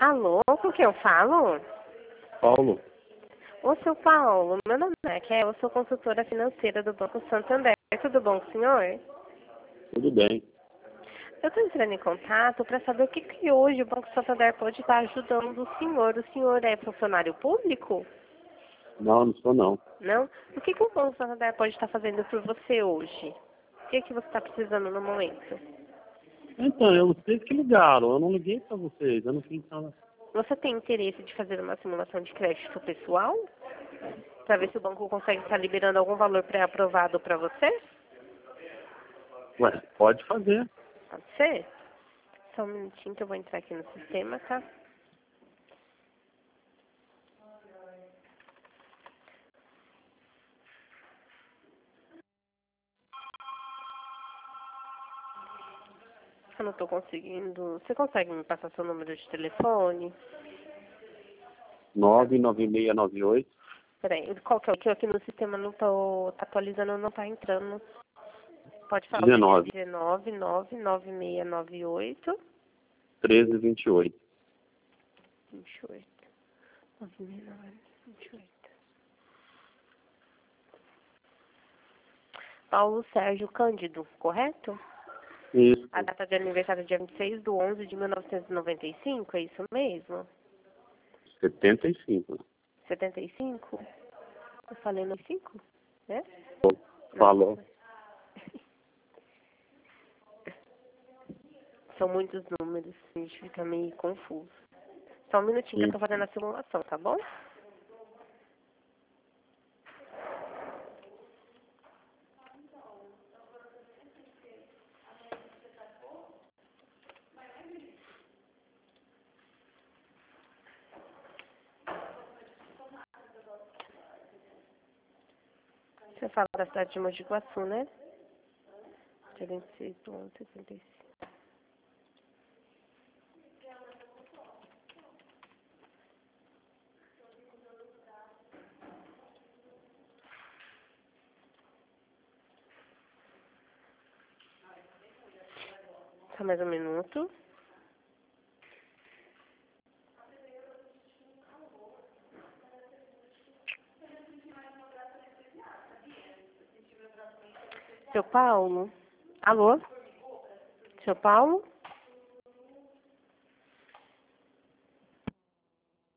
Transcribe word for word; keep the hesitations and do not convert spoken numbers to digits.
Alô, com quem eu falo? Paulo, Ô, seu Paulo, meu nome é Raquel, eu sou consultora financeira do Banco Santander. Tudo bom, senhor? tudo bem. Eu estou entrando em contato para saber o que, que hoje o Banco Santander pode estar ajudando o senhor. O senhor é funcionário público? Não, não sou não. Não? O que, que o Banco Santander pode estar fazendo por você hoje? O que, que você está precisando no momento? Então, eu não sei que ligaram, eu não liguei pra vocês, eu não fiz nada. Você tem interesse de fazer uma simulação de crédito pessoal? Para ver se o banco consegue estar liberando algum valor pré-aprovado para você? Ué, pode fazer. Pode ser? Só um minutinho que eu vou entrar aqui no sistema, tá? Eu não estou conseguindo. Você consegue me passar seu número de telefone? nove nove seis nove oito, Peraí, qual que é o que aqui no sistema não tô tá atualizando, não tá entrando. Pode falar. dezenove, dezenove, nove, nove seis nove oito, treze, vinte e oito. vinte e oito. nove seis nove, vinte e oito. Paulo Sérgio Cândido, correto? Isso, A data de aniversário é dia vinte e seis de onze de mil novecentos e noventa e cinco, é isso mesmo? setenta e cinco. setenta e cinco? Eu falei no cinco, né? Falou. São muitos números, a gente fica meio confuso. Só um minutinho que eu tô fazendo a simulação, tá bom? Você fala da cidade de Mogi Guaçu, né? Dia vinte e seis de onze de setenta e cinco. Só mais um minuto. Seu Paulo? Alô? Seu Paulo?